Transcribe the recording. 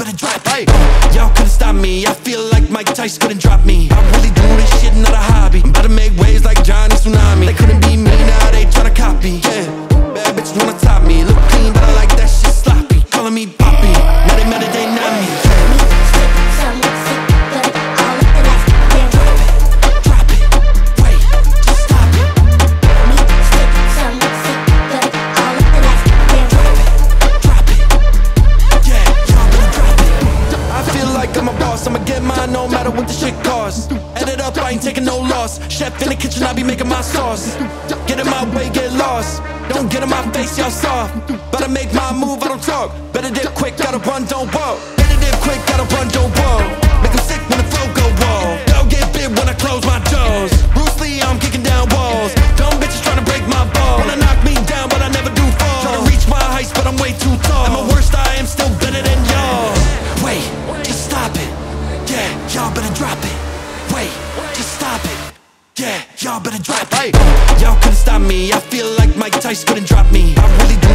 better drop it. Y'all couldn't stop me, I feel like Mike Tyson couldn't drop me. I really do this shit, not a hobby. I'm about to make waves like Johnny Tsunami. They couldn't be me, now they tryna copy. Yeah, bad bitches wanna top me. Look clean, but I like that shit sloppy. Calling me Poppy, now they mad that they not me. I'm a boss, I'ma get mine no matter what the shit costs. Add it up, I ain't taking no loss. Chef in the kitchen, I be making my sauce. Get in my way, get lost. Don't get in my face, y'all soft. Better make my move, I don't talk. Better dip quick, gotta run, don't walk. Better dip quick, gotta run, don't walk. Make 'em sick when the flow go wall. They'll get big when I close my doors. Bruce Lee, I'm kicking down walls. Dumb bitches trying to break my balls. Wanna knock me down, but I never do fall. Trying to reach my heights, but I'm way too tall. At my worst, I am still better than y'all. Wait, just stop it. Yeah, y'all better drop it. Wait, just stop it. Yeah, y'all better drop it. Y'all couldn't stop me, I feel like Mike Tyson couldn't drop me. I really